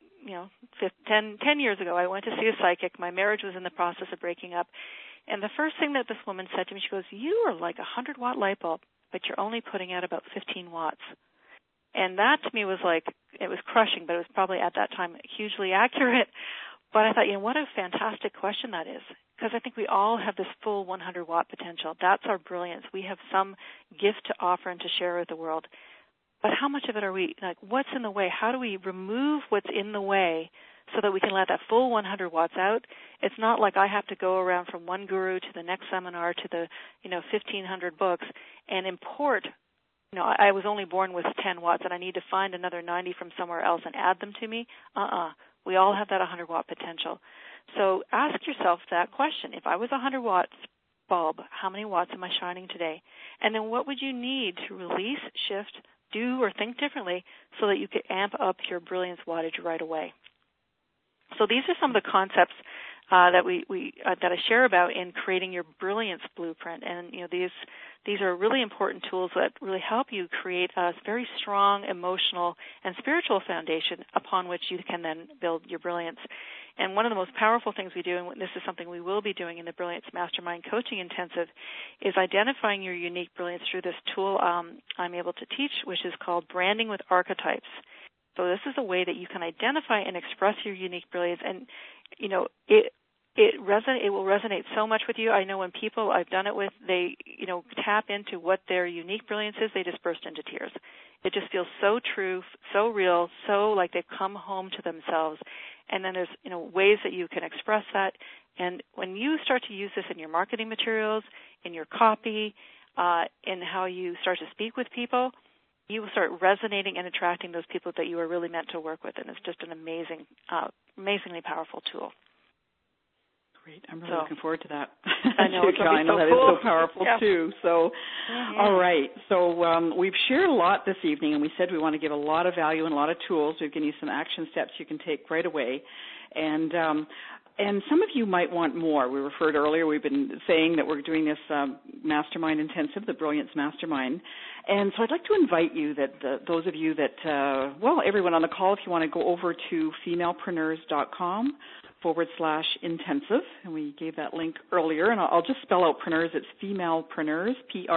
10 years ago. I went to see a psychic. My marriage was in the process of breaking up. And the first thing that this woman said to me, she goes, you are like a 100-watt light bulb, but you're only putting out about 15 watts. And that to me was like, it was crushing, but it was probably at that time hugely accurate. But I thought, what a fantastic question that is. Because I think we all have this full 100-watt potential. That's our brilliance. We have some gift to offer and to share with the world. but how much of it are we, like, what's in the way? How do we remove what's in the way so that we can let that full 100 watts out? It's not like I have to go around from one guru to the next seminar to the, 1,500 books and import. I was only born with 10 watts and I need to find another 90 from somewhere else and add them to me. We all have that 100 watt potential. So ask yourself that question. If I was a 100 watts bulb, how many watts am I shining today? And then what would you need to release, shift, do, or think differently so that you could amp up your brilliance wattage right away? So these are some of the concepts that I share about in creating your brilliance blueprint. And these are really important tools that really help you create a very strong emotional and spiritual foundation upon which you can then build your brilliance. And one of the most powerful things we do, and this is something we will be doing in the Brilliance Mastermind Coaching Intensive, is identifying your unique brilliance through this tool I'm able to teach, which is called Branding with Archetypes. So this is a way that you can identify and express your unique brilliance, and it will resonate so much with you. I know when people I've done it with, they tap into what their unique brilliance is, they just burst into tears. It just feels so true, so real, so like they've come home to themselves. And then there's ways that you can express that. And when you start to use this in your marketing materials, in your copy, in how you start to speak with people, you will start resonating and attracting those people that you are really meant to work with. And it's just an amazingly powerful tool. Great. I'm really looking forward to that. I know. I know that cool. is so powerful, too. So, all right. So we've shared a lot this evening, and we said we want to give a lot of value and a lot of tools. We've given you some action steps you can take right away. And some of you might want more. We referred earlier, we've been saying that we're doing this Mastermind Intensive, the Brilliance Mastermind. And so I'd like to invite you, those of you that, everyone on the call, if you want to go over to femalepreneurs.com/intensive, and we gave that link earlier, and I'll just spell out preneurs. It's femalepreneurs,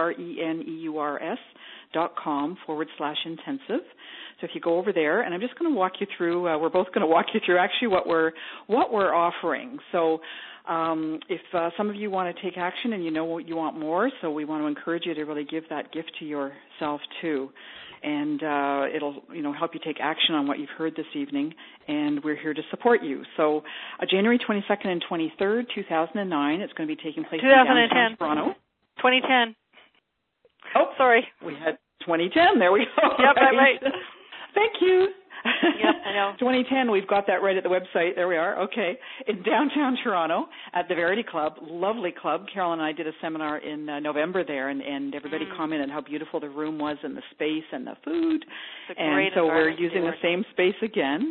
PRENEURS.com/intensive. So if you go over there, and I'm just going to walk you through, we're both going to walk you through actually what we're offering. So if some of you want to take action and you want more, so we want to encourage you to really give that gift to yourself too. And it'll, help you take action on what you've heard this evening, and we're here to support you. So January 22nd and 23rd, 2009, it's going to be taking place in downtown Toronto. 2010. Oh, sorry. We had 2010. There we go. Yep, right. Thank you. Yep, I know. 2010, we've got that right at the website. There we are. Okay. In downtown Toronto at the Verity Club, lovely club. Carolyn and I did a seminar in November there, and everybody commented how beautiful the room was and the space and the food. And so we're using the same space again.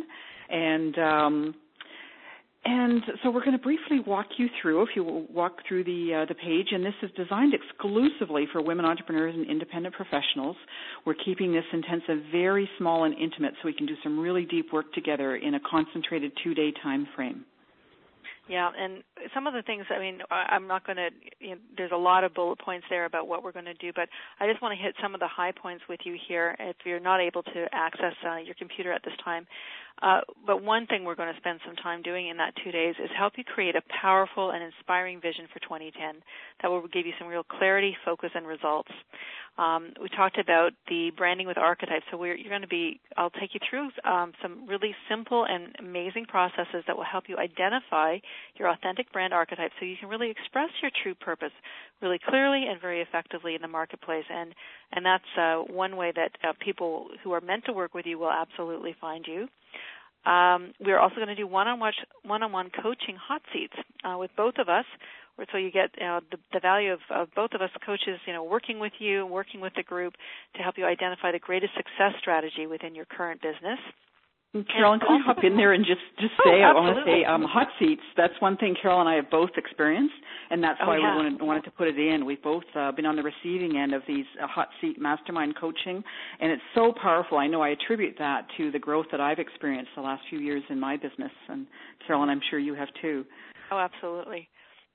And so we're going to briefly walk you through, if you will walk through the page, and this is designed exclusively for women entrepreneurs and independent professionals. We're keeping this intensive very small and intimate so we can do some really deep work together in a concentrated 2-day time frame. Yeah, and some of the things, I'm not going to, there's a lot of bullet points there about what we're going to do, but I just want to hit some of the high points with you here if you're not able to access your computer at this time. But one thing we're going to spend some time doing in that 2 days is help you create a powerful and inspiring vision for 2010 that will give you some real clarity, focus, and results. We talked about the branding with archetypes, so I'll take you through some really simple and amazing processes that will help you identify your authentic brand archetype so you can really express your true purpose really clearly and very effectively in the marketplace. And that's one way that people who are meant to work with you will absolutely find you. We're also going to do one-on-one coaching hot seats with both of us, so you get the value of both of us coaches, working with you, working with the group to help you identify the greatest success strategy within your current business. Carolyn, can I hop in there and just say, I want to say hot seats, that's one thing Carol and I have both experienced, and that's why we wanted to put it in. We've both been on the receiving end of these hot seat mastermind coaching, and it's so powerful. I know I attribute that to the growth that I've experienced the last few years in my business, and Carolyn, I'm sure you have too. Oh, absolutely.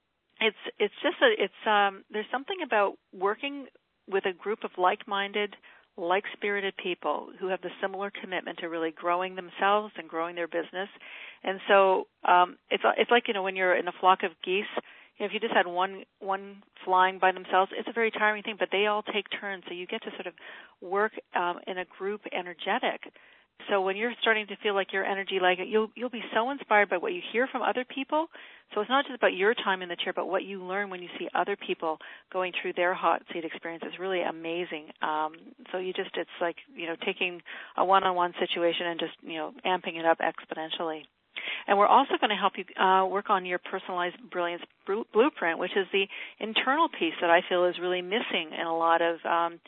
There's something about working with a group of like-minded, like-spirited people who have the similar commitment to really growing themselves and growing their business. And so it's like, when you're in a flock of geese, if you just had one flying by themselves, it's a very tiring thing, but they all take turns, so you get to sort of work in a group energetic. So when you're starting to feel like your energy, like you'll be so inspired by what you hear from other people. So it's not just about your time in the chair, but what you learn when you see other people going through their hot seat experience is really amazing. So it's like, taking a one-on-one situation and just, amping it up exponentially. And we're also going to help you work on your personalized brilliance blueprint, which is the internal piece that I feel is really missing in a lot of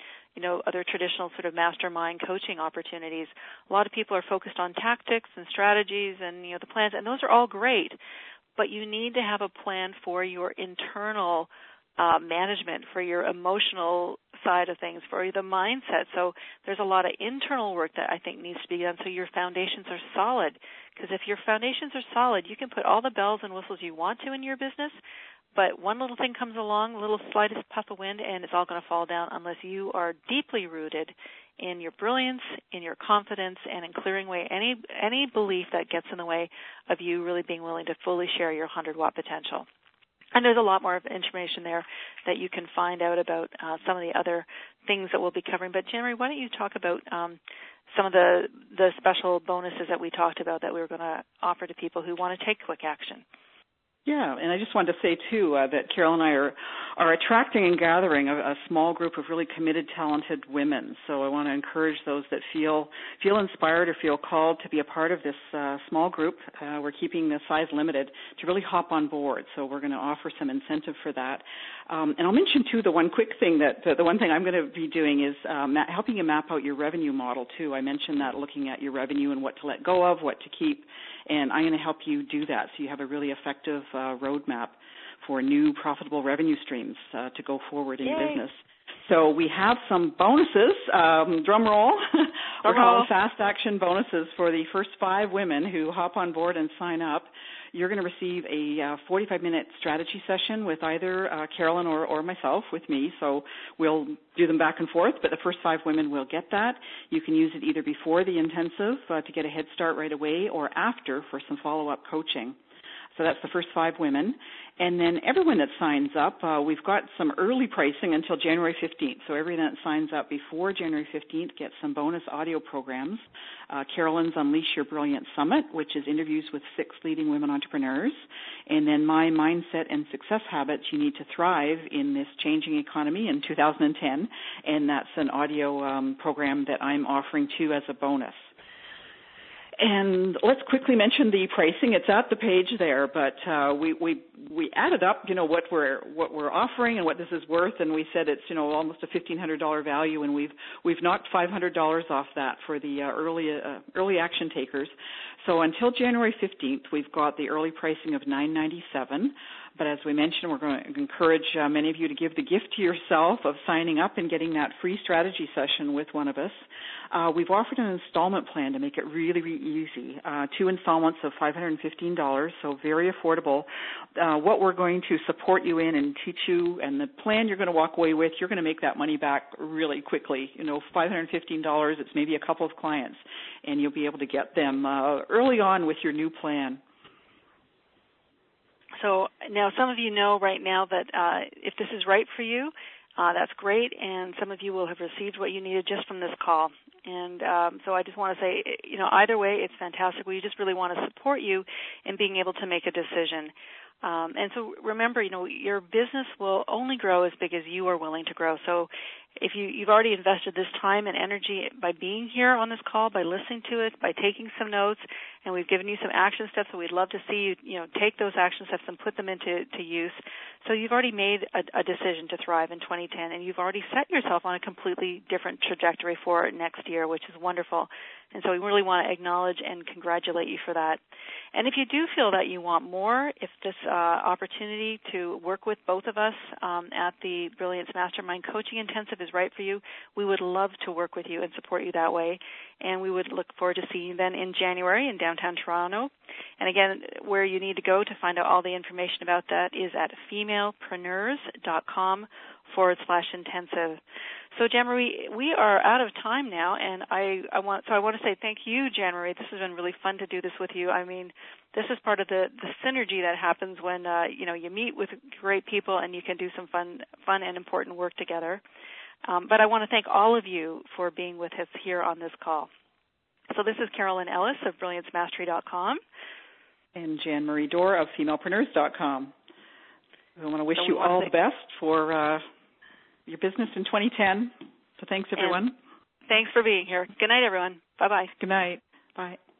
other traditional sort of mastermind coaching opportunities. A lot of people are focused on tactics and strategies and, the plans, and those are all great. But you need to have a plan for your internal management, for your emotional side of things, for the mindset. So there's a lot of internal work that I think needs to be done so your foundations are solid. Because if your foundations are solid, you can put all the bells and whistles you want to in your business, but one little thing comes along, a little slightest puff of wind, and it's all going to fall down unless you are deeply rooted in your brilliance, in your confidence, and in clearing away any belief that gets in the way of you really being willing to fully share your 100-watt potential. And there's a lot more information there that you can find out about some of the other things that we'll be covering. But, January, why don't you talk about some of the special bonuses that we talked about that we were going to offer to people who want to take quick action? Yeah, and I just wanted to say, too, that Carol and I are attracting and gathering a small group of really committed, talented women. So I want to encourage those that feel inspired or feel called to be a part of this small group. We're keeping the size limited to really hop on board. So we're going to offer some incentive for that. And I'll mention, too, the one quick thing the one thing I'm going to be doing is helping you map out your revenue model, too. I mentioned that, looking at your revenue and what to let go of, what to keep. And I'm going to help you do that so you have a really effective roadmap for new profitable revenue streams to go forward in your business. So we have some bonuses, drum roll. We're calling fast action bonuses for the first 5 women who hop on board and sign up. You're going to receive a 45-minute strategy session with either Carolyn or myself, with me. So we'll do them back and forth, but the first 5 women will get that. You can use it either before the intensive to get a head start right away, or after for some follow-up coaching. So that's the first 5 women. And then everyone that signs up, we've got some early pricing until January 15th. So everyone that signs up before January 15th gets some bonus audio programs. Carolyn's Unleash Your Brilliance Summit, which is interviews with 6 leading women entrepreneurs. And then My Mindset and Success Habits You Need to Thrive in This Changing Economy in 2010. And that's an audio program that I'm offering too as a bonus. And let's quickly mention the pricing. It's at the page there, but we added up, what we're offering and what this is worth, and we said it's almost a $1,500 value, and we've knocked $500 off that for the early action takers. So until January 15th, we've got the early pricing of $997. But as we mentioned, we're going to encourage many of you to give the gift to yourself of signing up and getting that free strategy session with one of us. We've offered an installment plan to make it really, really easy. 2 installments of $515, so very affordable. What we're going to support you in and teach you, and the plan you're going to walk away with, you're going to make that money back really quickly. $515, it's maybe a couple of clients, and you'll be able to get them early on with your new plan. So now some of you know right now that if this is right for you, that's great, and some of you will have received what you needed just from this call. And so I just want to say, either way, it's fantastic. We just really want to support you in being able to make a decision. And so remember, your business will only grow as big as you are willing to grow. So if you've already invested this time and energy by being here on this call, by listening to it, by taking some notes, and we've given you some action steps, so we'd love to see you, take those action steps and put them into use. So you've already made a decision to thrive in 2010, and you've already set yourself on a completely different trajectory for next year, which is wonderful. And so we really want to acknowledge and congratulate you for that. And if you do feel that you want more, if this opportunity to work with both of us at the Brilliance Mastermind Coaching Intensive is right for you, we would love to work with you and support you that way. And we would look forward to seeing you then in January in downtown Toronto. And again, where you need to go to find out all the information about that is at femalepreneurs.com/intensive. So, Jan-Marie, we are out of time now, and I want to say thank you, Jan-Marie. This has been really fun to do this with you. I mean, this is part of the synergy that happens when you meet with great people and you can do some fun and important work together. But I want to thank all of you for being with us here on this call. So this is Carolyn Ellis of BrillianceMastery.com. And Jan-Marie Dorr of FemalePreneurs.com. I want to wish you all the best for your business in 2010. So thanks, everyone. And thanks for being here. Good night, everyone. Bye-bye. Good night. Bye.